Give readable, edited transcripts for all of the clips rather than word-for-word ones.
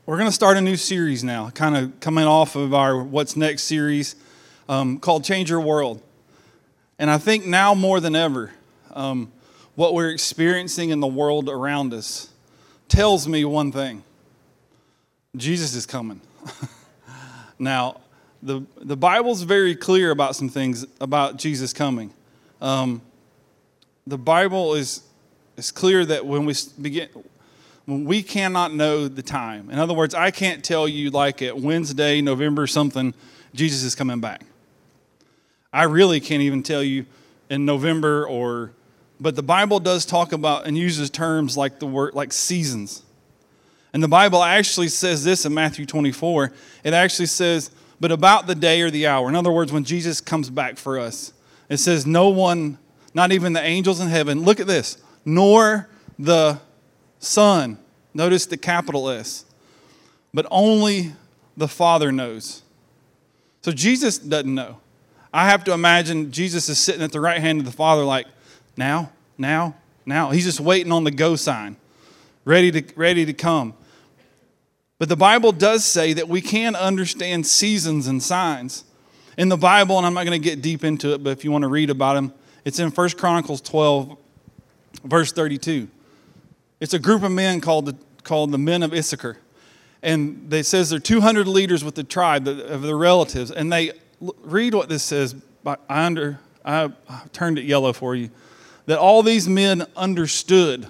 We're going to start a new series now, kind of coming off of our What's Next series called Change Your World. And I think now more than ever, what we're experiencing in the world around us tells me one thing. Jesus is coming. Now, the Bible's very clear about some things about Jesus coming. The Bible is clear that when we cannot know the time. In other words, I can't tell you like at Wednesday, November something, Jesus is coming back. I really can't even tell you in November but the Bible does talk about and uses terms like the word, like seasons. And the Bible actually says this in Matthew 24. It actually says, but about the day or the hour. In other words, when Jesus comes back for us, it says no one, not even the angels in heaven, look at this, nor the Son, notice the capital S, but only the Father knows. So Jesus doesn't know. I have to imagine Jesus is sitting at the right hand of the Father like, now. He's just waiting on the go sign, ready to come. But the Bible does say that we can understand seasons and signs. In the Bible, and I'm not going to get deep into it, but if you want to read about them, it's in 1 Chronicles 12, verse 32. It's a group of men called the men of Issachar. And it says they're 200 leaders with the tribe of their relatives. And they read what this says. I turned it yellow for you. That all these men understood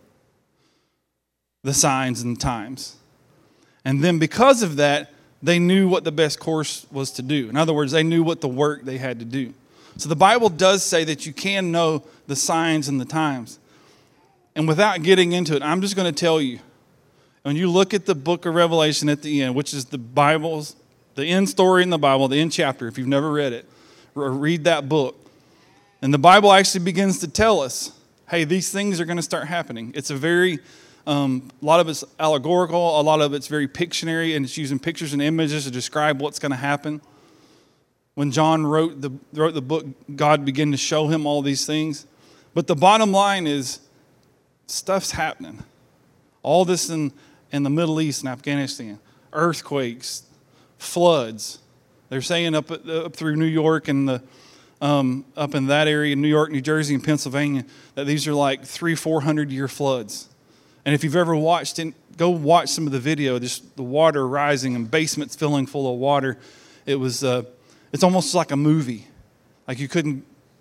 the signs and times. And then because of that, they knew what the best course was to do. In other words, they knew what the work they had to do. So the Bible does say that you can know the signs and the times. And without getting into it, I'm just going to tell you, when you look at the book of Revelation at the end, which is the end story in the Bible, the end chapter, if you've never read it, read that book. And the Bible actually begins to tell us, hey, these things are going to start happening. It's a lot of it's allegorical, a lot of it's very Pictionary, and it's using pictures and images to describe what's going to happen. When John wrote the book, God began to show him all these things. But the bottom line is, stuff's happening. All this in the Middle East and Afghanistan. Earthquakes, floods. They're saying up through New York and up in that area, New York, New Jersey, and Pennsylvania, that these are like 400 year floods. And if you've ever watched it, go watch some of the video, just the water rising and basements filling full of water. It's almost like a movie. Like you couldn't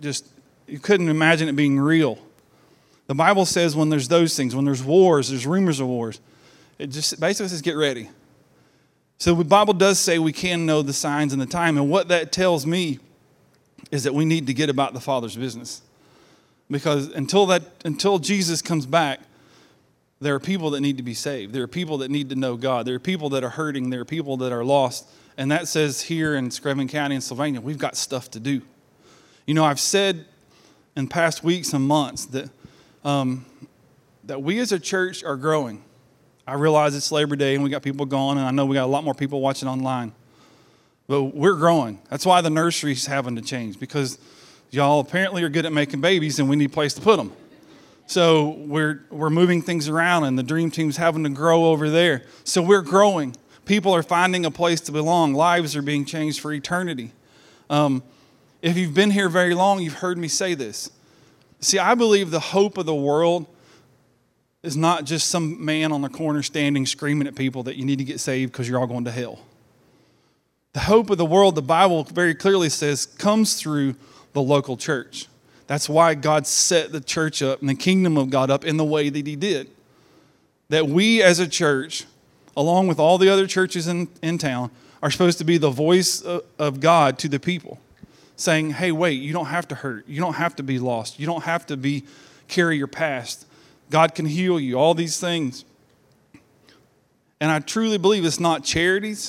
imagine it being real. The Bible says when there's those things, when there's wars, there's rumors of wars, it just basically says get ready. So the Bible does say we can know the signs and the time. And what that tells me is that we need to get about the Father's business. Because until Jesus comes back, there are people that need to be saved. There are people that need to know God. There are people that are hurting. There are people that are lost. And that says here in Screven County and Sylvania, we've got stuff to do. You know, I've said in past weeks and months that we as a church are growing. I realize it's Labor Day and we got people gone, and I know we got a lot more people watching online. But we're growing. That's why the nursery's having to change, because y'all apparently are good at making babies and we need a place to put them. So we're moving things around, and the dream team's having to grow over there. So we're growing. People are finding a place to belong. Lives are being changed for eternity. If you've been here very long, you've heard me say this. See, I believe the hope of the world is not just some man on the corner standing screaming at people that you need to get saved because you're all going to hell. The hope of the world, the Bible very clearly says, comes through the local church. That's why God set the church up and the kingdom of God up in the way that he did. That we as a church, along with all the other churches in town, are supposed to be the voice of God to the people. Saying, hey, wait, you don't have to hurt. You don't have to be lost. You don't have to carry your past. God can heal you, all these things. And I truly believe it's not charities.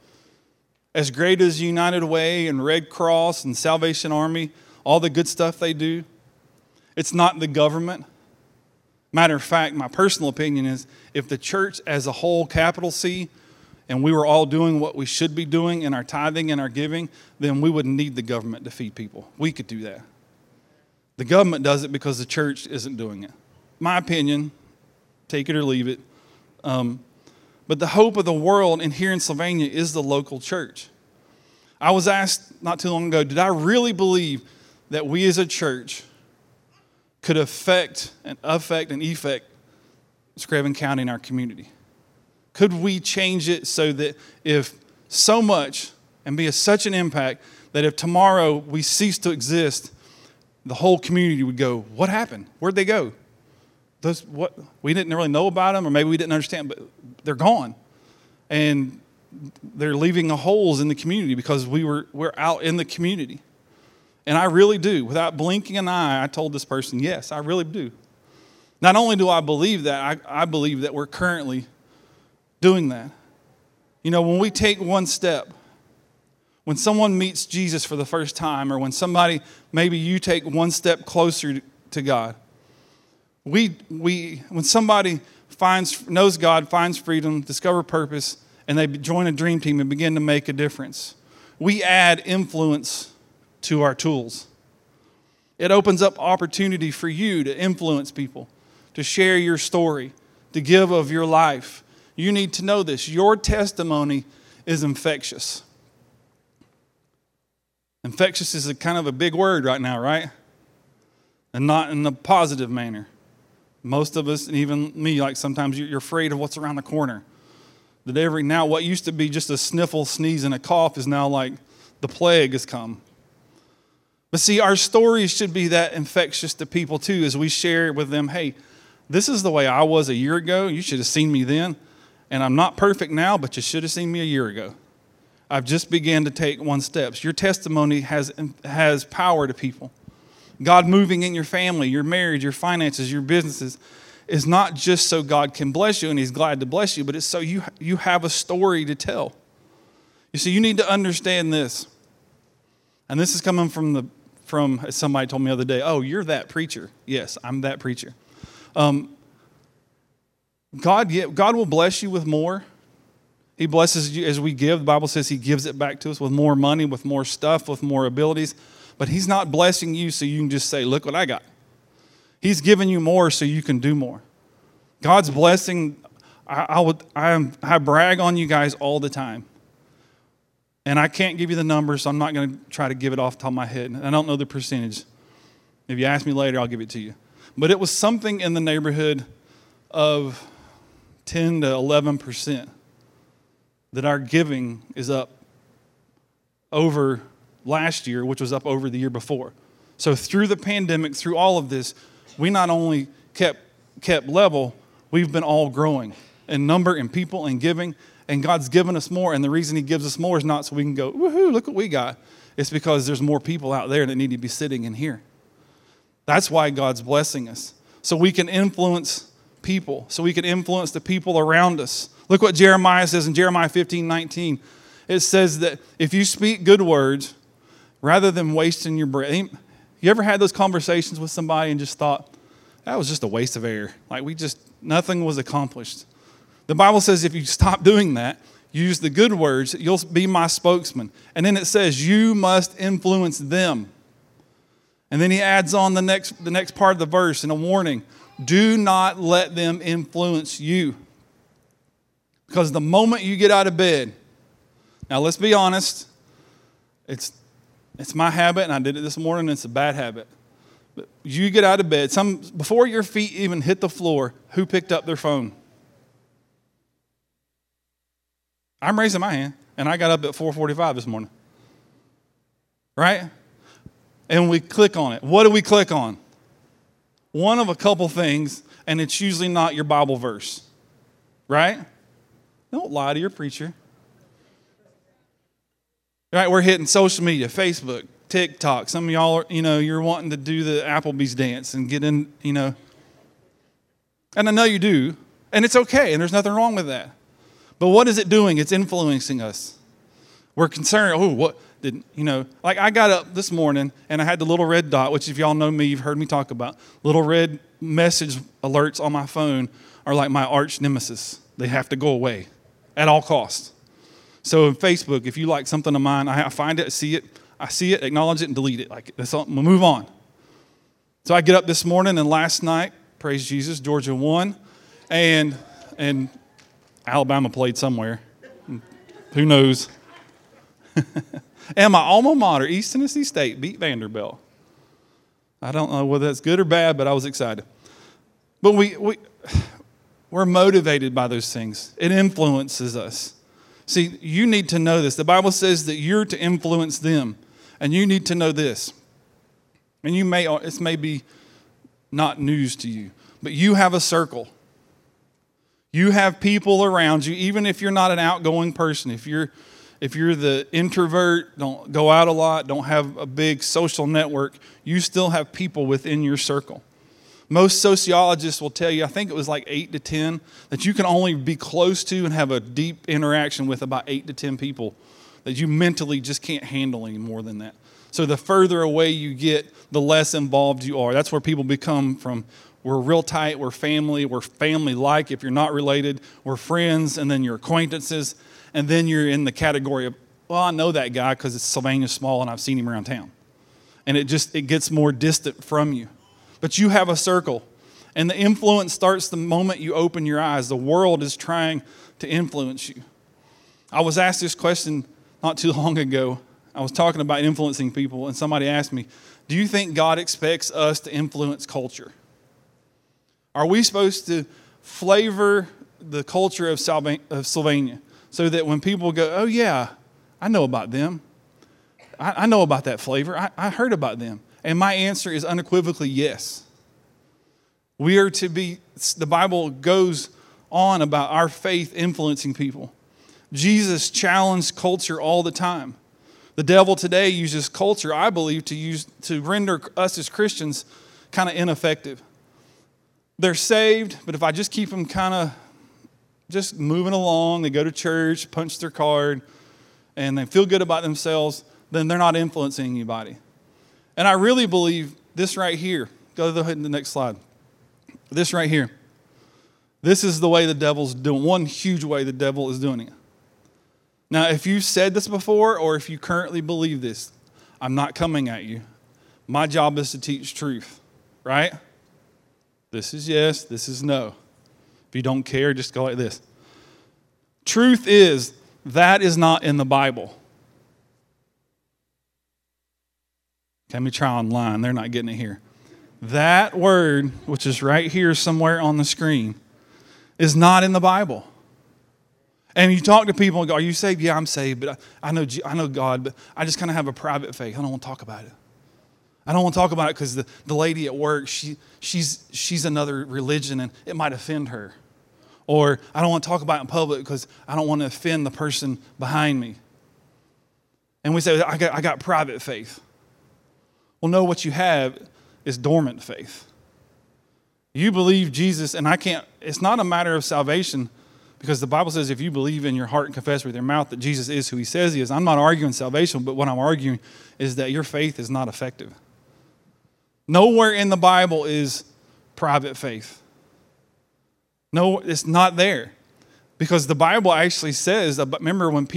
As great as United Way and Red Cross and Salvation Army, all the good stuff they do, it's not the government. Matter of fact, my personal opinion is if the church as a whole, capital C, and we were all doing what we should be doing in our tithing and our giving, then we wouldn't need the government to feed people. We could do that. The government does it because the church isn't doing it. My opinion, take it or leave it. But the hope of the world and here in Sylvania is the local church. I was asked not too long ago, did I really believe that we as a church could affect Screven County in our community? Could we change it so that if so much and be such an impact that if tomorrow we cease to exist, the whole community would go, what happened? Where'd they go? What we didn't really know about them, or maybe we didn't understand, but they're gone. And they're leaving the holes in the community because we're out in the community. And I really do. Without blinking an eye, I told this person, yes, I really do. Not only do I believe that, I believe that we're currently doing that. You know, when we take one step, when someone meets Jesus for the first time, or when maybe you take one step closer to God, when somebody knows God, finds freedom, discover purpose, and they join a dream team and begin to make a difference, we add influence to our tools. It opens up opportunity for you to influence people, to share your story, to give of your life. You need to know this. Your testimony is infectious. Infectious is kind of a big word right now, right? And not in a positive manner. Most of us, and even me, like sometimes you're afraid of what's around the corner. Now what used to be just a sniffle, sneeze, and a cough is now like the plague has come. But see, our stories should be that infectious to people too, as we share with them, hey, this is the way I was a year ago. You should have seen me then. And I'm not perfect now, but you should have seen me a year ago. I've just began to take one step. Your testimony has power to people. God moving in your family, your marriage, your finances, your businesses is not just so God can bless you and he's glad to bless you, but it's so you have a story to tell. You see, you need to understand this. And this is coming from somebody told me the other day, oh, you're that preacher. Yes, I'm that preacher. God will bless you with more. He blesses you as we give. The Bible says he gives it back to us with more money, with more stuff, with more abilities. But he's not blessing you so you can just say, look what I got. He's giving you more so you can do more. God's blessing, I brag on you guys all the time. And I can't give you the numbers, so I'm not going to try to give it off the top of my head. I don't know the percentage. If you ask me later, I'll give it to you. But it was something in the neighborhood of 10 to 11% that our giving is up over last year, which was up over the year before. So through the pandemic, through all of this, we not only kept level, we've been all growing in number and people and giving, and God's given us more. And the reason he gives us more is not so we can go, woohoo, look what we got. It's because there's more people out there that need to be sitting in here. That's why God's blessing us. So we can influence people, so we can influence the people around us. Look what Jeremiah says in Jeremiah 15:19. It says that if you speak good words, rather than wasting your breath. You ever had those conversations with somebody and just thought, that was just a waste of air. Like nothing was accomplished. The Bible says if you stop doing that, use the good words, you'll be my spokesman. And then it says you must influence them. And then he adds on the next part of the verse in a warning. Do not let them influence you. Because the moment you get out of bed, now let's be honest, it's my habit, and I did it this morning, and it's a bad habit. But you get out of bed, before your feet even hit the floor, who picked up their phone? I'm raising my hand, and I got up at 4:45 this morning. Right? And we click on it. What do we click on? One of a couple things, and it's usually not your Bible verse. Right? Don't lie to your preacher. Right, we're hitting social media, Facebook, TikTok. Some of y'all are, you're wanting to do the Applebee's dance and get in, And I know you do, and it's okay, and there's nothing wrong with that. But what is it doing? It's influencing us. We're concerned, like I got up this morning and I had the little red dot, which if y'all know me, you've heard me talk about. Little red message alerts on my phone are like my arch nemesis. They have to go away at all costs. So in Facebook, if you like something of mine, I find it, I see it, acknowledge it, and delete it. Like that's all, we'll move on. So I get up this morning, and last night, praise Jesus, Georgia won, and Alabama played somewhere. Who knows? And my alma mater, East Tennessee State, beat Vanderbilt. I don't know whether that's good or bad, but I was excited. But we're motivated by those things. It influences us. See, you need to know this. The Bible says that you're to influence them. And you need to know this. And it may be not news to you, but you have a circle. You have people around you, even if you're not an outgoing person. If you're the introvert, don't go out a lot, don't have a big social network, you still have people within your circle. Most sociologists will tell you, I think it was like 8 to 10, that you can only be close to and have a deep interaction with about 8 to 10 people, that you mentally just can't handle any more than that. So the further away you get, the less involved you are. That's where people become from. We're real tight, we're family-like if you're not related, we're friends, and then you're acquaintances, and then you're in the category of, well, I know that guy because Sylvania's small and I've seen him around town. And it gets more distant from you. But you have a circle, and the influence starts the moment you open your eyes. The world is trying to influence you. I was asked this question not too long ago. I was talking about influencing people, and somebody asked me, do you think God expects us to influence culture? Are we supposed to flavor the culture of Sylvania so that when people go, oh yeah, I know about them. I know about that flavor. I heard about them. And my answer is unequivocally yes. We are to be, the Bible goes on about our faith influencing people. Jesus challenged culture all the time. The devil today uses culture, I believe, to render us as Christians kind of ineffective. They're saved, but if I just keep them kind of just moving along, they go to church, punch their card, and they feel good about themselves, then they're not influencing anybody. And I really believe this right here. Go ahead to the next slide. This right here. This is the way the devil's doing. One huge way the devil is doing it. Now, if you've said this before or if you currently believe this, I'm not coming at you. My job is to teach truth, right? This is yes, this is no. If you don't care, just go like this. Truth is, that is not in the Bible. Let me try online. They're not getting it here. That word, which is right here somewhere on the screen, is not in the Bible. And you talk to people and go, are you saved? Yeah, I'm saved, but I know God, but I just kind of have a private faith. I don't want to talk about it. I don't want to talk about it because the lady at work, she's another religion and it might offend her. Or I don't want to talk about it in public because I don't want to offend the person behind me. And we say, I got private faith. Well, no, what you have is dormant faith. You believe Jesus, and it's not a matter of salvation because the Bible says if you believe in your heart and confess with your mouth that Jesus is who he says he is. I'm not arguing salvation, but what I'm arguing is that your faith is not effective. Nowhere in the Bible is private faith. No, it's not there. Because the Bible actually says, remember when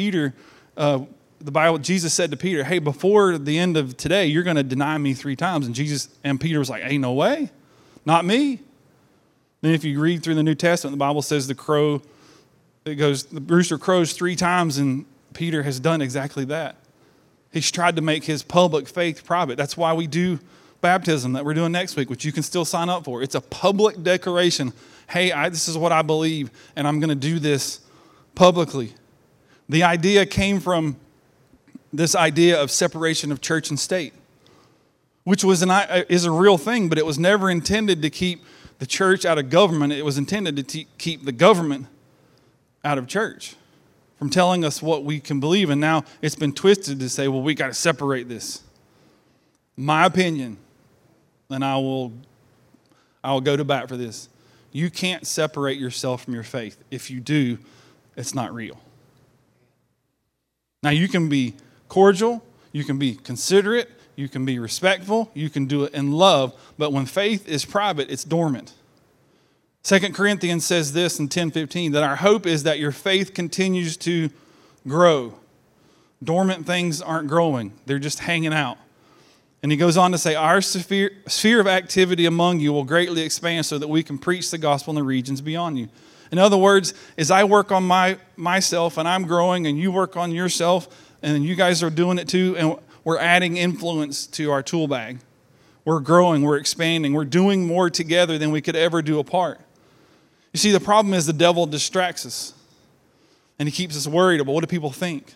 Jesus said to Peter, hey, before the end of today, you're going to deny me 3 times. And Peter was like, hey, no way. Not me. Then if you read through the New Testament, the Bible says the rooster crows 3 times, and Peter has done exactly that. He's tried to make his public faith private. That's why we do baptism that we're doing next week, which you can still sign up for. It's a public declaration. Hey, this is what I believe, and I'm going to do this publicly. The idea came from this idea of separation of church and state, which is a real thing, but it was never intended to keep the church out of government. It was intended to keep the government out of church from telling us what we can believe. And now it's been twisted to say, well, we got to separate this. My opinion, and I will go to bat for this. You can't separate yourself from your faith. If you do, it's not real. Now, you can be cordial, you can be considerate, you can be respectful, you can do it in love, but when faith is private, it's dormant. 2 Corinthians says this in 10:15, that our hope is that your faith continues to grow. Dormant things aren't growing, they're just hanging out. And he goes on to say, our sphere of activity among you will greatly expand so that we can preach the gospel in the regions beyond you. In other words, as I work on myself and I'm growing and you work on yourself and you guys are doing it too, and we're adding influence to our tool bag. We're growing, we're expanding, we're doing more together than we could ever do apart. You see, the problem is the devil distracts us and he keeps us worried about what do people think.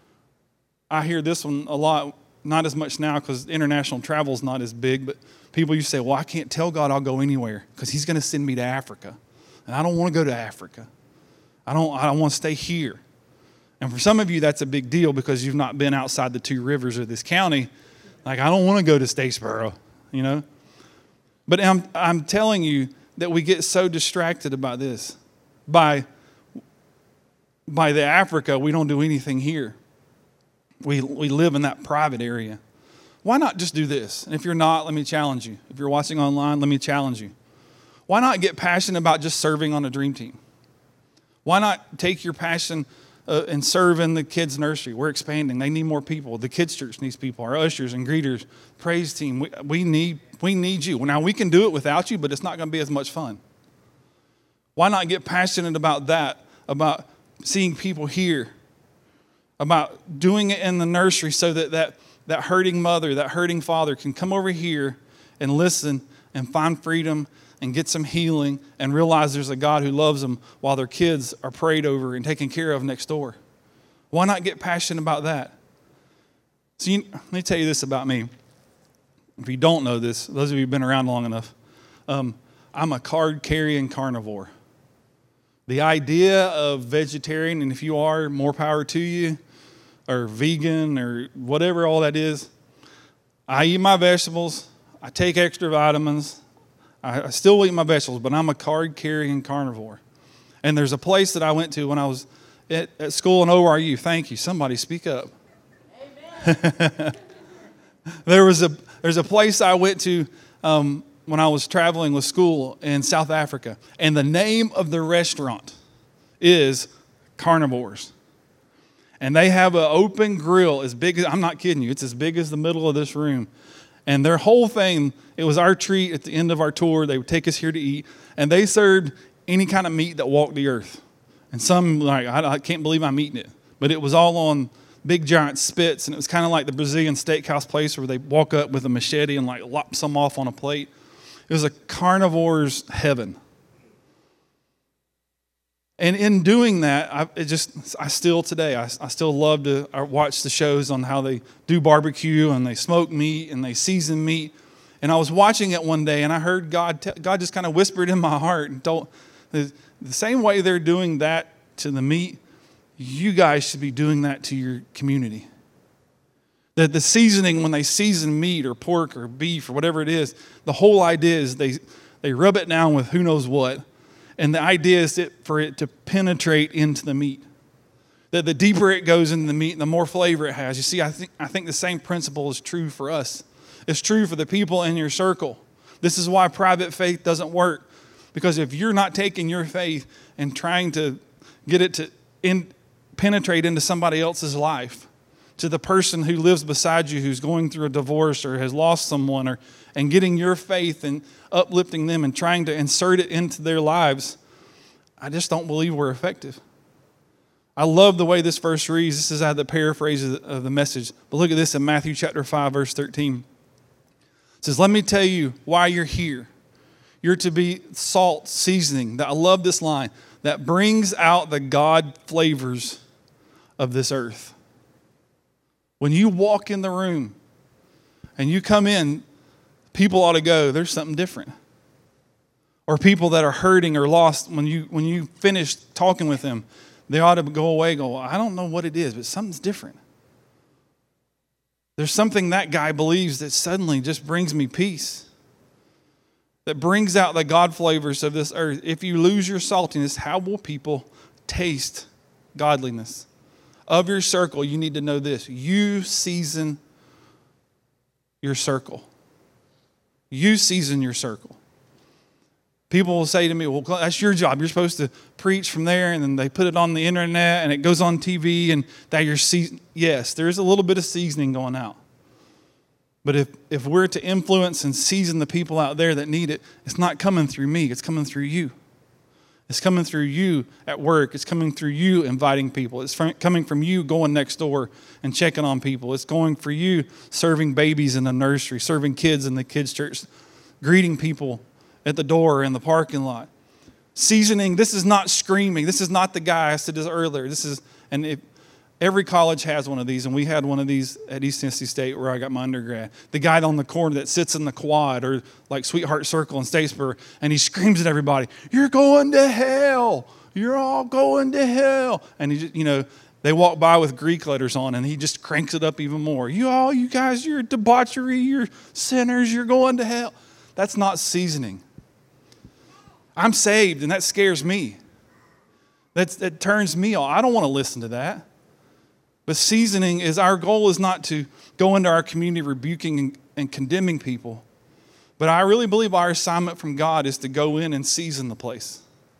I hear this one a lot, not as much now because international travel is not as big, but people used to say, well, I can't tell God I'll go anywhere because he's going to send me to Africa. And I don't want to go to Africa. I don't want to stay here. And for some of you, that's a big deal because you've not been outside the 2 rivers of this county. Like, I don't want to go to Statesboro, you know. But I'm telling you that we get so distracted about this. By the Africa, we don't do anything here. We live in that private area. Why not just do this? And if you're not, let me challenge you. If you're watching online, let me challenge you. Why not get passionate about just serving on a dream team? Why not take your passion and serve in the kids' nursery? We're expanding. They need more people. The kids' church needs people. Our ushers and greeters, praise team. We need you. Now, we can do it without you, but it's not going to be as much fun. Why not get passionate about that, about seeing people here, about doing it in the nursery so that hurting mother, that hurting father can come over here and listen and find freedom and get some healing and realize there's a God who loves them while their kids are prayed over and taken care of next door. Why not get passionate about that? So let me tell you this about me. If you don't know this, those of you who've been around long enough, I'm a card-carrying carnivore. The idea of vegetarian, and if you are, more power to you, or vegan, or whatever all that is, I eat my vegetables, I take extra vitamins, I still eat my vegetables, but I'm a card-carrying carnivore. And there's a place that I went to when I was at school in ORU. Thank you. Somebody speak up. Amen. There's a place I went to when I was traveling with school in South Africa. And the name of the restaurant is Carnivores. And they have an open grill as big as, I'm not kidding you, it's as big as the middle of this room. And their whole thing, it was our treat at the end of our tour. They would take us here to eat. And they served any kind of meat that walked the earth. And some, like, I can't believe I'm eating it. But it was all on big giant spits. And it was kind of like the Brazilian steakhouse place where they walk up with a machete and like lop some off on a plate. It was a carnivore's heaven. And in doing that, I still today love to watch the shows on how they do barbecue and they smoke meat and they season meat. And I was watching it one day and I heard God just kind of whispered in my heart and told, the same way they're doing that to the meat, you guys should be doing that to your community. That the seasoning, when they season meat or pork or beef or whatever it is, the whole idea is they rub it down with who knows what. And the idea is for it to penetrate into the meat. That the deeper it goes into the meat, the more flavor it has. You see, I think the same principle is true for us. It's true for the people in your circle. This is why private faith doesn't work. Because if you're not taking your faith and trying to get it to penetrate into somebody else's life, to the person who lives beside you who's going through a divorce or has lost someone, and getting your faith and uplifting them and trying to insert it into their lives, I just don't believe we're effective. I love the way this verse reads. This is out of the paraphrase of the Message. But look at this in Matthew chapter 5, verse 13. It says, let me tell you why you're here. You're to be salt, seasoning. I love this line. That brings out the God flavors of this earth. When you walk in the room and you come in, people ought to go, there's something different. Or people that are hurting or lost, when you finish talking with them, they ought to go away and go, I don't know what it is, but something's different. There's something that guy believes that suddenly just brings me peace. That brings out the God flavors of this earth. If you lose your saltiness, how will people taste godliness? Of your circle, you need to know this. You season your circle. You season your circle. People will say to me, well, that's your job. You're supposed to preach from there, and then they put it on the internet, and it goes on TV, and that you're seasoning. Yes, there's a little bit of seasoning going out. But if we're to influence and season the people out there that need it, it's not coming through me. It's coming through you. It's coming through you at work. It's coming through you inviting people. It's coming from you going next door and checking on people. It's going for you serving babies in the nursery, serving kids in the kids' church, greeting people at the door in the parking lot. Seasoning, this is not screaming. This is not the guy, I said this earlier. Every college has one of these, and we had one of these at East Tennessee State where I got my undergrad. The guy on the corner that sits in the quad or like Sweetheart Circle in Statesboro, and he screams at everybody, "You're going to hell. You're all going to hell." And he just, they walk by with Greek letters on, and he just cranks it up even more. You guys, you're debauchery, you're sinners, you're going to hell. That's not seasoning. I'm saved, and that scares me. That turns me off. I don't want to listen to that. But seasoning is, our goal is not to go into our community rebuking and condemning people. But I really believe our assignment from God is to go in and season the place.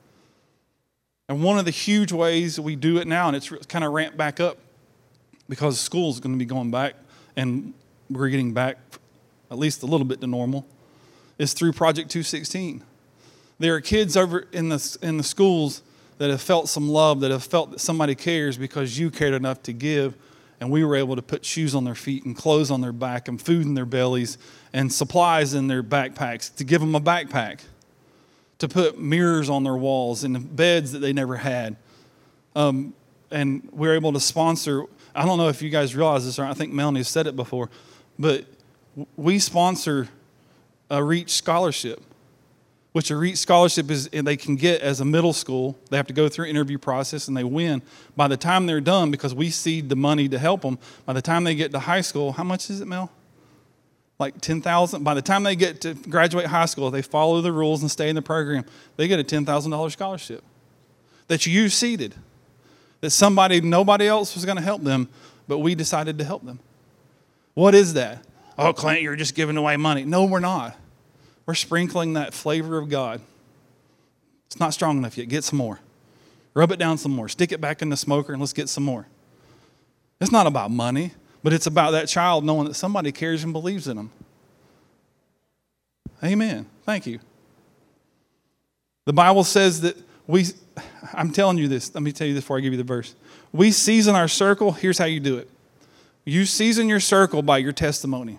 And one of the huge ways we do it now, and it's kind of ramped back up because school's going to be going back and we're getting back at least a little bit to normal, is through Project 216. There are kids over in the schools that have felt some love, that have felt that somebody cares because you cared enough to give, and we were able to put shoes on their feet and clothes on their back and food in their bellies and supplies in their backpacks, to give them a backpack, to put mirrors on their walls and beds that they never had. And we're able to sponsor, I don't know if you guys realize this, or I think Melanie has said it before, but we sponsor a REACH scholarship, which a REACH scholarship is, they can get as a middle school. They have to go through an interview process and they win. By the time they're done, because we seed the money to help them, by the time they get to high school, how much is it, Mel? Like $10,000. By the time they get to graduate high school, if they follow the rules and stay in the program, they get a $10,000 scholarship that you seeded. That nobody else was going to help them, but we decided to help them. What is that? Oh, Clint, you're just giving away money. No, we're not. We're sprinkling that flavor of God. It's not strong enough yet. Get some more. Rub it down some more. Stick it back in the smoker and let's get some more. It's not about money, but it's about that child knowing that somebody cares and believes in them. Amen. Thank you. The Bible says that I'm telling you this. Let me tell you this before I give you the verse. We season our circle. Here's how you do it. You season your circle by your testimony.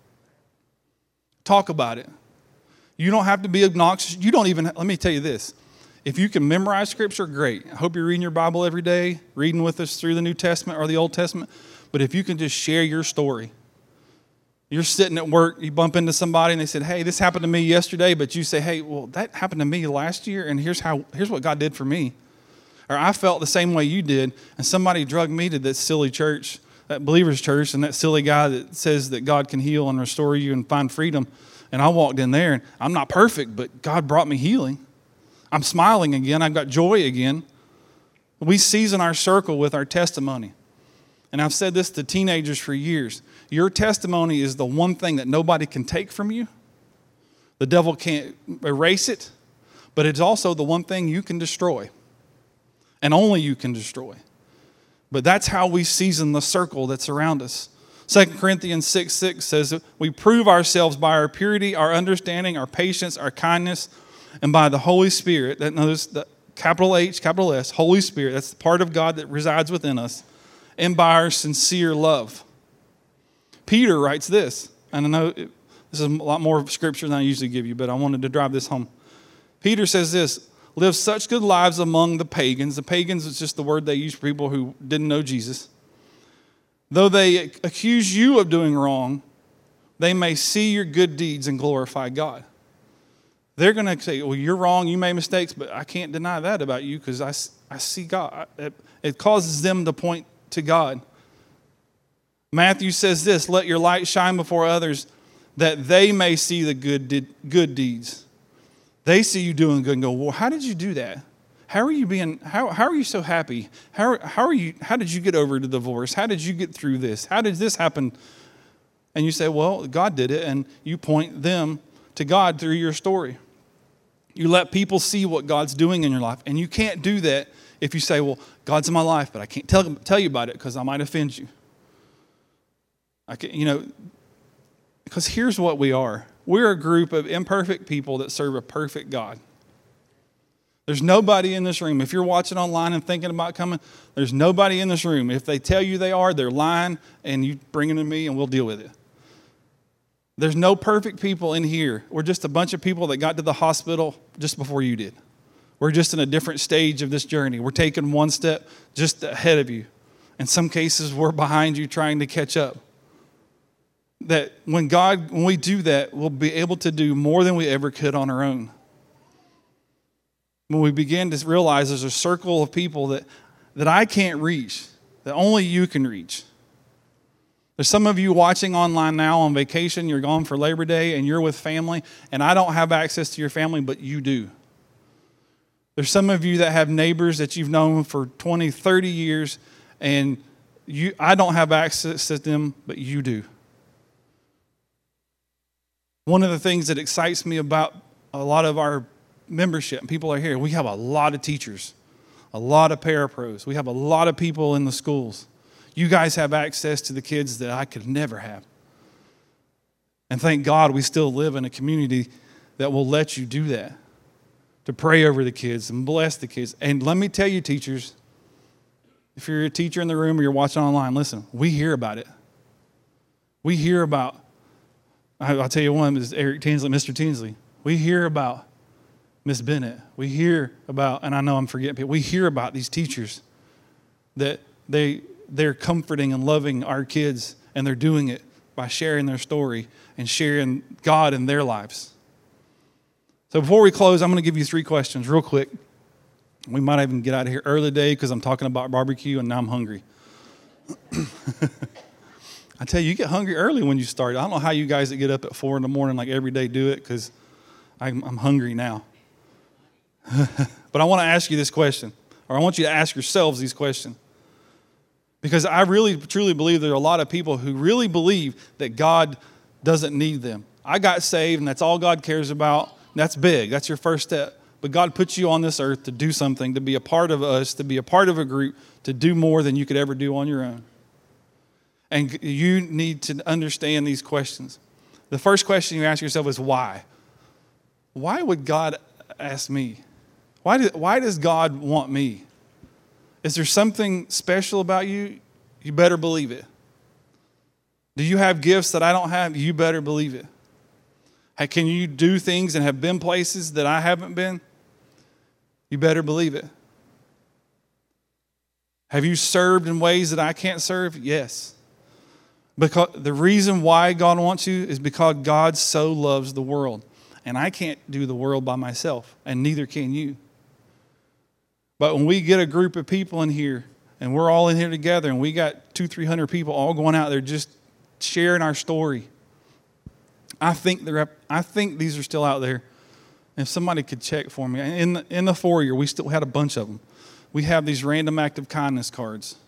Talk about it. You don't have to be obnoxious. Let me tell you this. If you can memorize Scripture, great. I hope you're reading your Bible every day, reading with us through the New Testament or the Old Testament. But if you can just share your story. You're sitting at work, you bump into somebody and they said, "Hey, this happened to me yesterday," but you say, "Hey, well, that happened to me last year, and here's what God did for me." Or I felt the same way you did, and somebody drugged me to that silly church, that believer's church, and that silly guy that says that God can heal and restore you and find freedom. And I walked in there, and I'm not perfect, but God brought me healing. I'm smiling again. I've got joy again. We season our circle with our testimony. And I've said this to teenagers for years. Your testimony is the one thing that nobody can take from you. The devil can't erase it, but it's also the one thing you can destroy. And only you can destroy. But that's how we season the circle that's around us. 2 Corinthians 6:6 says that we prove ourselves by our purity, our understanding, our patience, our kindness, and by the Holy Spirit. That notice the capital H, capital S, Holy Spirit. That's the part of God that resides within us. And by our sincere love. Peter writes this, and I know this is a lot more scripture than I usually give you, but I wanted to drive this home. Peter says this: live such good lives among the pagans. The pagans is just the word they use for people who didn't know Jesus. Though they accuse you of doing wrong, they may see your good deeds and glorify God. They're going to say, "Well, you're wrong, you made mistakes, but I can't deny that about you because I see God." It causes them to point to God. Matthew says this: let your light shine before others that they may see the good deeds. They see you doing good and go, "Well, how did you do that? How are you so happy? How did you get over the divorce? How did you get through this? How did this happen?" And you say, "Well, God did it," and you point them to God through your story. You let people see what God's doing in your life, and you can't do that if you say, "Well, God's in my life, but I can't tell you about it because I might offend you." Because here's what we are. We're a group of imperfect people that serve a perfect God. There's nobody in this room. If you're watching online and thinking about coming, there's nobody in this room. If they tell you they are, they're lying, and you bring them to me and we'll deal with it. There's no perfect people in here. We're just a bunch of people that got to the hospital just before you did. We're just in a different stage of this journey. We're taking one step just ahead of you. In some cases, we're behind you trying to catch up. That when we do that, we'll be able to do more than we ever could on our own. When we begin to realize there's a circle of people that I can't reach, that only you can reach. There's some of you watching online now on vacation, you're gone for Labor Day, and you're with family, and I don't have access to your family, but you do. There's some of you that have neighbors that you've known for 20, 30 years, and I don't have access to them, but you do. One of the things that excites me about a lot of our membership, and people are here, we have a lot of teachers, a lot of parapros. We have a lot of people in the schools. You guys have access to the kids that I could never have. And thank God we still live in a community that will let you do that, to pray over the kids and bless the kids. And let me tell you, teachers, if you're a teacher in the room or you're watching online, listen, we hear about it. We hear about, I'll tell you one, is Eric Tinsley, Mr. Tinsley. We hear about Miss Bennett. We hear about, and I know I'm forgetting people, we hear about these teachers that they're comforting and loving our kids, and they're doing it by sharing their story and sharing God in their lives. So before we close, I'm going to give you 3 questions real quick. We might even get out of here early today because I'm talking about barbecue and now I'm hungry. I tell you, you get hungry early when you start. I don't know how you guys that get up at 4 a.m. like every day do it, because I'm hungry now. But I want to ask you this question, or I want you to ask yourselves these questions. Because I really, truly believe there are a lot of people who really believe that God doesn't need them. I got saved, and that's all God cares about. That's big. That's your first step. But God puts you on this earth to do something, to be a part of us, to be a part of a group, to do more than you could ever do on your own. And you need to understand these questions. The first question you ask yourself is why? Why would God ask me? Why does God want me? Is there something special about you? You better believe it. Do you have gifts that I don't have? You better believe it. Hey, can you do things and have been places that I haven't been? You better believe it. Have you served in ways that I can't serve? Yes. Because the reason why God wants you is because God so loves the world. And I can't do the world by myself, and neither can you. But when we get a group of people in here, and we're all in here together, and we got 200-300 people all going out there just sharing our story, I think these are still out there. If somebody could check for me, in the foyer, we still had a bunch of them. We have these random act of kindness cards,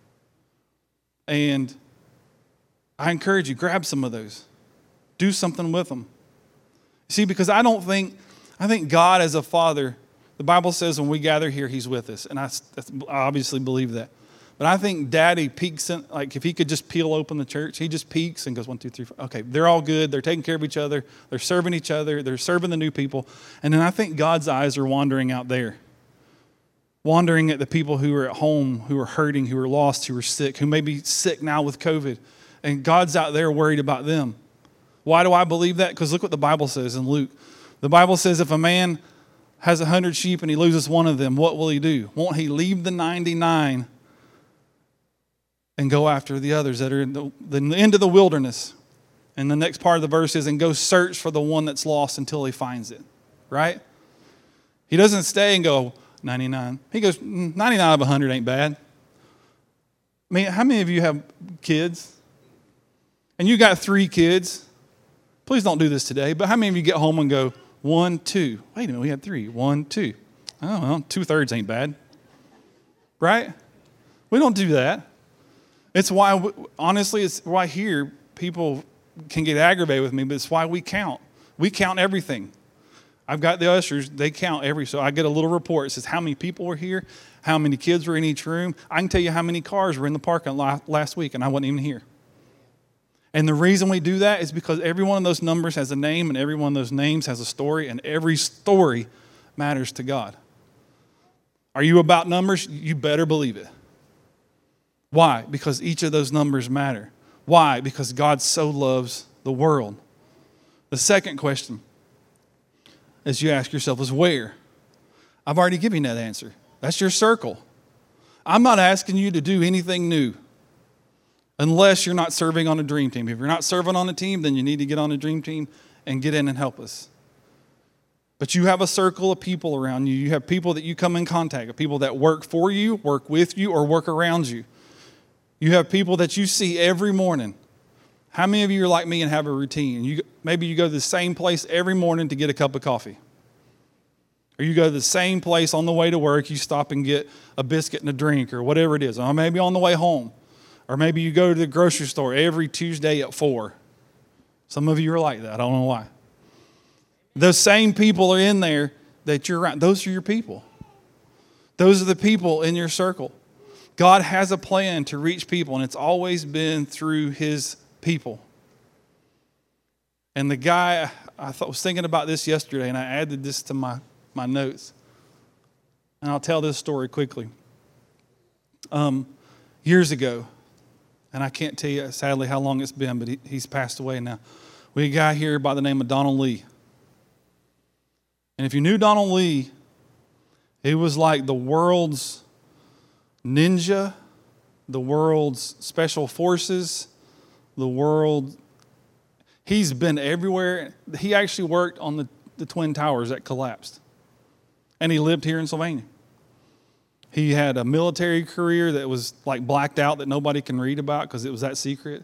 and I encourage you, grab some of those, do something with them. See, because I think God as a father. The Bible says when we gather here, he's with us. And I obviously believe that. But I think Daddy peeks in, like if he could just peel open the church, he just peeks and goes 1, 2, 3, 4. Okay, they're all good. They're taking care of each other. They're serving each other. They're serving the new people. And then I think God's eyes are wandering out there. Wandering at the people who are at home, who are hurting, who are lost, who are sick, who may be sick now with COVID. And God's out there worried about them. Why do I believe that? Because look what the Bible says in Luke. The Bible says if a man has 100 sheep and he loses one of them, what will he do? Won't he leave the 99 and go after the others that are in the end of the wilderness? And the next part of the verse is, and go search for the one that's lost until he finds it, right? He doesn't stay and go 99. He goes 99 out of 100 ain't bad. I mean, how many of you have kids? And you got 3 kids. Please don't do this today, but how many of you get home and go, 1, 2. Wait a minute, we had 3. 1, 2. Oh, well, 2/3 ain't bad. Right? We don't do that. It's why, honestly, it's why here people can get aggravated with me, but it's why we count. We count everything. I've got the ushers, they count so I get a little report. It says how many people were here, how many kids were in each room. I can tell you how many cars were in the parking lot last week, and I wasn't even here. And the reason we do that is because every one of those numbers has a name, and every one of those names has a story, and every story matters to God. Are you about numbers? You better believe it. Why? Because each of those numbers matter. Why? Because God so loves the world. The second question, as you ask yourself, is where? I've already given you that answer. That's your circle. I'm not asking you to do anything new unless you're not serving on a dream team. If you're not serving on a team, then you need to get on a dream team and get in and help us. But you have a circle of people around you. You have people that you come in contact with, people that work for you, work with you, or work around you. You have people that you see every morning. How many of you are like me and have a routine? Maybe you go to the same place every morning to get a cup of coffee. Or you go to the same place on the way to work, you stop and get a biscuit and a drink or whatever it is. Or maybe on the way home. Or maybe you go to the grocery store every Tuesday at 4. Some of you are like that. I don't know why. Those same people are in there that you're around. Those are your people. Those are the people in your circle. God has a plan to reach people, and it's always been through his people. And the guy, I was thinking about this yesterday, and I added this to my notes. And I'll tell this story quickly. Years ago, and I can't tell you sadly how long it's been, but he's passed away now. We had a guy here by the name of Donald Lee. And if you knew Donald Lee, he was like the world's ninja, the world's special forces, he's been everywhere. He actually worked on the Twin Towers that collapsed. And he lived here in Sylvania. He had a military career that was like blacked out that nobody can read about because it was that secret.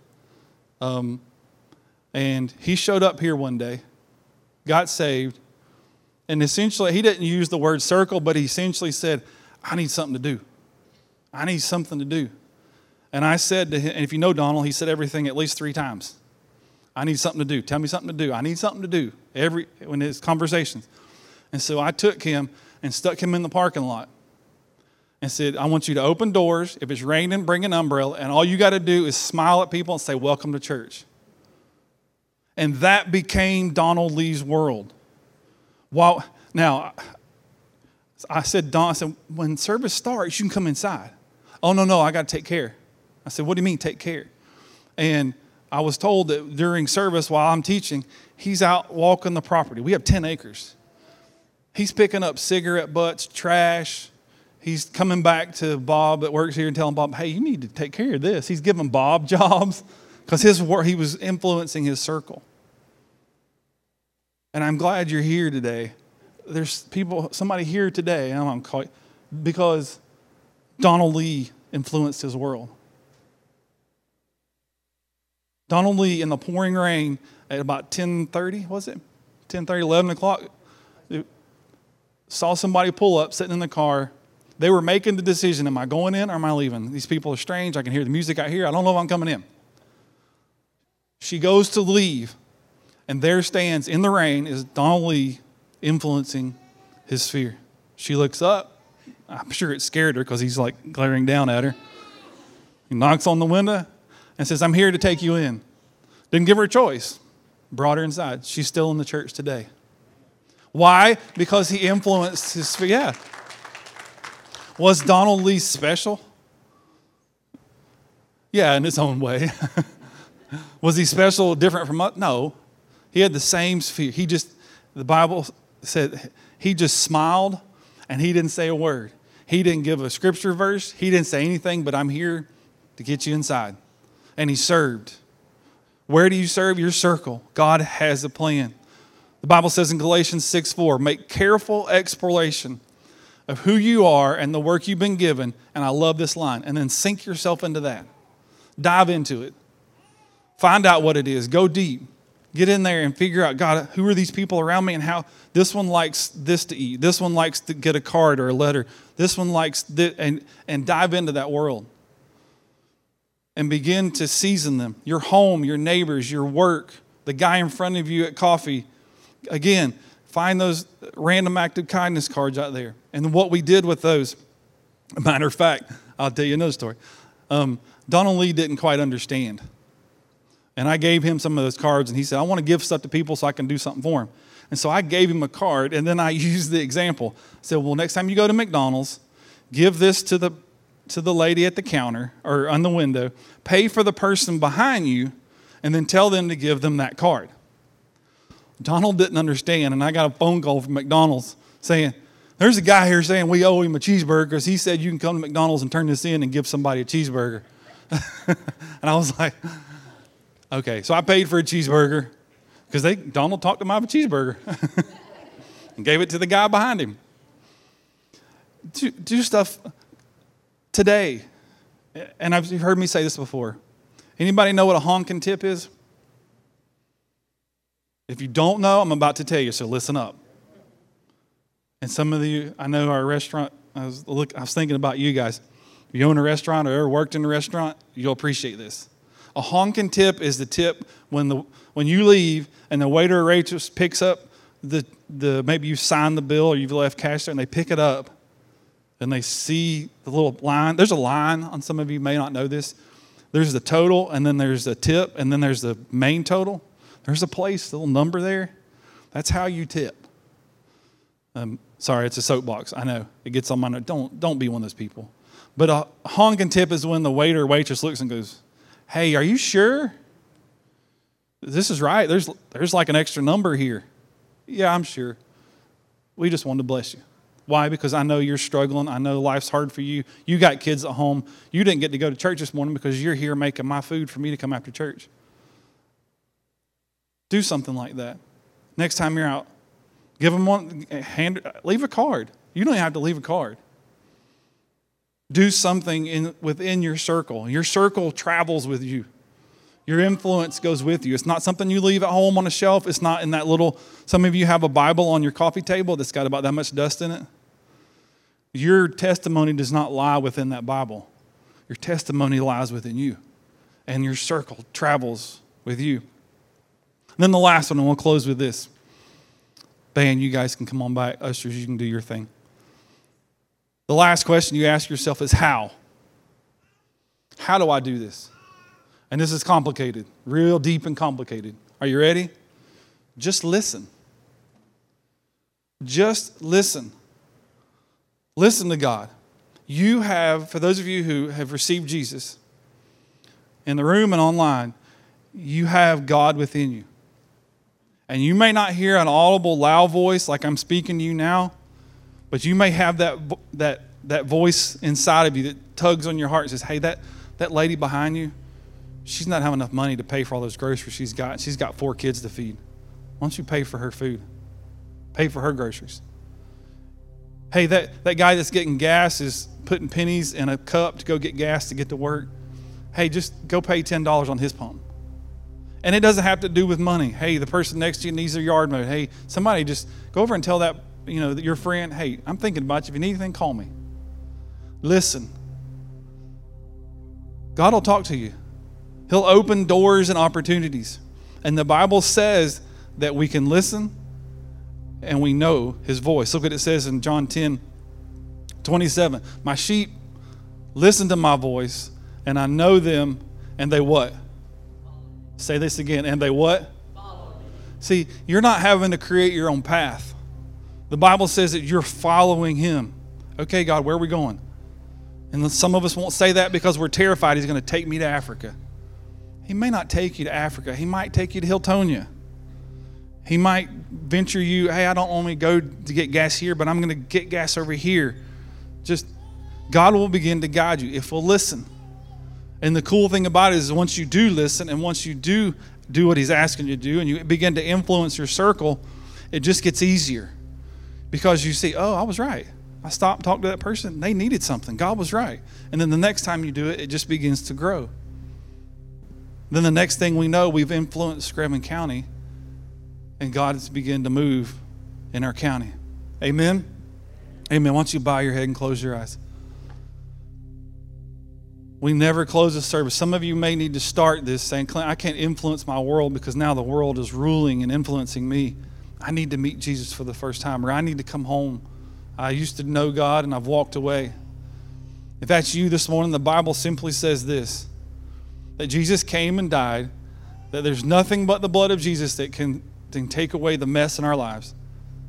And he showed up here one day, got saved, and essentially, he didn't use the word circle, but he essentially said, I need something to do. I need something to do. And I said to him, and if you know Donald, he said everything at least 3 times. I need something to do. Tell me something to do. I need something to do. In his conversations. And so I took him and stuck him in the parking lot and said, I want you to open doors. If it's raining, bring an umbrella. And all you got to do is smile at people and say, welcome to church. And that became Donald Lee's world. Now, I said, when service starts, you can come inside. Oh, no, I got to take care. I said, what do you mean take care? And I was told that during service while I'm teaching, he's out walking the property. We have 10 acres. He's picking up cigarette butts, trash. He's coming back to Bob that works here and telling Bob, hey, you need to take care of this. He's giving Bob jobs because he was influencing his circle. And I'm glad you're here today. There's somebody here today, and I'm calling because Donald Lee influenced his world. Donald Lee, in the pouring rain at about 10:30, was it? 10:30, 11 o'clock, saw somebody pull up, sitting in the car. They were making the decision, am I going in or am I leaving? These people are strange. I can hear the music out here. I don't know if I'm coming in. She goes to leave, and there stands in the rain is Donald Lee influencing his sphere. She looks up. I'm sure it scared her because he's like glaring down at her. He knocks on the window and says, I'm here to take you in. Didn't give her a choice. Brought her inside. She's still in the church today. Why? Because he influenced his sphere. Yeah. Was Donald Lee special? Yeah, in his own way. Was he special, different from us? No. He had the same sphere. The Bible said he just smiled and he didn't say a word. He didn't give a scripture verse. He didn't say anything, but I'm here to get you inside. And he served. Where do you serve? Your circle. God has a plan. The Bible says in Galatians 6:4, make careful exploration of who you are and the work you've been given. And I love this line. And then sink yourself into that. Dive into it. Find out what it is. Go deep. Get in there and figure out, God, who are these people around me and how this one likes this to eat. This one likes to get a card or a letter. This one likes this, and dive into that world. And begin to season them. Your home, your neighbors, your work, the guy in front of you at coffee. Again, find those random act of kindness cards out there. And what we did with those, a matter of fact, I'll tell you another story. Donald Lee didn't quite understand. And I gave him some of those cards, and he said, I want to give stuff to people so I can do something for him. And so I gave him a card, and then I used the example. I said, well, next time you go to McDonald's, give this to the lady at the counter or on the window, pay for the person behind you, and then tell them to give them that card. Donald didn't understand, and I got a phone call from McDonald's saying, there's a guy here saying we owe him a cheeseburger because he said you can come to McDonald's and turn this in and give somebody a cheeseburger. And I was like, okay. So I paid for a cheeseburger because Donald talked him out of a cheeseburger and gave it to the guy behind him. Do stuff today. And you've heard me say this before. Anybody know what a honking tip is? If you don't know, I'm about to tell you, so listen up. And some of you, I know our restaurant, I was thinking about you guys. If you own a restaurant or ever worked in a restaurant, you'll appreciate this. A honking tip is the tip when you leave and the waiter or waitress picks up the maybe you signed the bill or you've left cash there and they pick it up and they see the little line. There's a line on some of you may not know this. There's the total and then there's the tip and then there's the main total. There's a place, a little number there. That's how you tip. Sorry, it's a soapbox. I know. It gets on my nerves. Don't be one of those people. But a honking tip is when the waiter or waitress looks and goes, hey, are you sure? This is right. There's like an extra number here. Yeah, I'm sure. We just wanted to bless you. Why? Because I know you're struggling. I know life's hard for you. You got kids at home. You didn't get to go to church this morning because you're here making my food for me to come after church. Do something like that. Next time you're out, give them one, leave a card. You don't have to leave a card. Do something within your circle. Your circle travels with you. Your influence goes with you. It's not something you leave at home on a shelf. It's not in that little, some of you have a Bible on your coffee table that's got about that much dust in it. Your testimony does not lie within that Bible. Your testimony lies within you. And your circle travels with you. And then the last one, and we'll close with this. Band, you guys can come on back. Ushers, you can do your thing. The last question you ask yourself is how? How do I do this? And this is complicated, real deep and complicated. Are you ready? Just listen. Just listen. Listen to God. You have, for those of you who have received Jesus, in the room and online, you have God within you. And you may not hear an audible, loud voice like I'm speaking to you now, but you may have that voice inside of you that tugs on your heart and says, hey, that lady behind you, she's not having enough money to pay for all those groceries she's got. She's got 4 kids to feed. Why don't you pay for her food? Pay for her groceries. Hey, that guy that's getting gas is putting pennies in a cup to go get gas to get to work. Hey, just go pay $10 on his pump. And it doesn't have to do with money. Hey, the person next to you needs their yard mowed. Hey, somebody just go over and tell that, your friend, hey, I'm thinking about you. If you need anything, call me. Listen. God will talk to you. He'll open doors and opportunities. And the Bible says that we can listen and we know his voice. Look what it says in John 10:27. My sheep listen to my voice, and I know them, and they what? Say this again. And they what? Follow me. See, you're not having to create your own path. The Bible says that you're following him. Okay, God, where are we going? And some of us won't say that because we're terrified he's going to take me to Africa. He may not take you to Africa. He might take you to Hiltonia. He might venture you, hey, I don't only go to get gas here, but I'm going to get gas over here. Just, God will begin to guide you if we'll listen. And the cool thing about it is once you do listen and once you do what he's asking you to do and you begin to influence your circle, it just gets easier. Because you see, oh, I was right. I stopped talking to that person. They needed something. God was right. And then the next time you do it, it just begins to grow. Then the next thing we know, we've influenced Screven County and God has begun to move in our county. Amen? Amen. Why don't you bow your head and close your eyes? We never close a service. Some of you may need to start this saying, Clint, I can't influence my world because now the world is ruling and influencing me. I need to meet Jesus for the first time, or I need to come home. I used to know God and I've walked away. If that's you this morning, the Bible simply says this, that Jesus came and died, that there's nothing but the blood of Jesus that can take away the mess in our lives.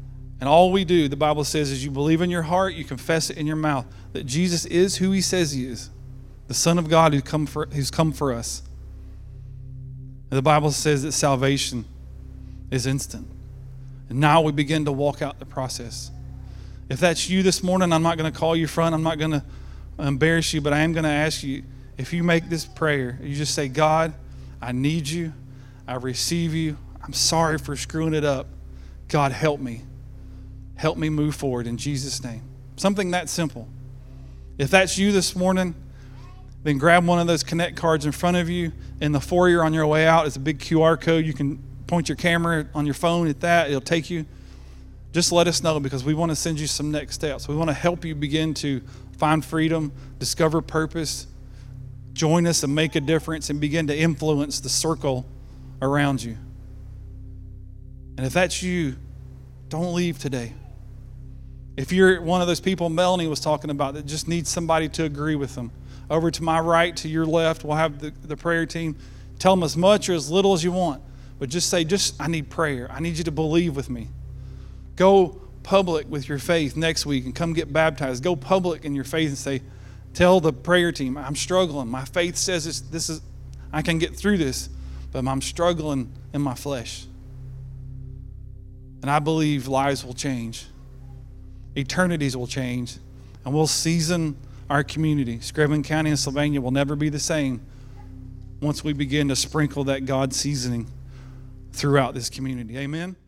And all we do, the Bible says, is you believe in your heart, you confess it in your mouth, that Jesus is who he says he is, the Son of God who's come for us. And the Bible says that salvation is instant. And now we begin to walk out the process. If that's you this morning, I'm not going to call you front. I'm not going to embarrass you, but I am going to ask you, if you make this prayer, you just say, God, I need you. I receive you. I'm sorry for screwing it up. God, help me. Help me move forward in Jesus' name. Something that simple. If that's you this morning, then grab one of those Connect cards in front of you. In the foyer on your way out, it's a big QR code. You can point your camera on your phone at that. It'll take you. Just let us know, because we want to send you some next steps. We want to help you begin to find freedom, discover purpose, join us and make a difference, and begin to influence the circle around you. And if that's you, don't leave today. If you're one of those people Melanie was talking about that just needs somebody to agree with them, over to my right, to your left, we'll have the prayer team. Tell them as much or as little as you want, but just say, I need prayer. I need you to believe with me. Go public with your faith next week and come get baptized. Go public in your faith and say, tell the prayer team, I'm struggling. My faith says I can get through this, but I'm struggling in my flesh. And I believe lives will change. Eternities will change. And we'll season our community. Screven County and Sylvania will never be the same once we begin to sprinkle that God seasoning throughout this community. Amen.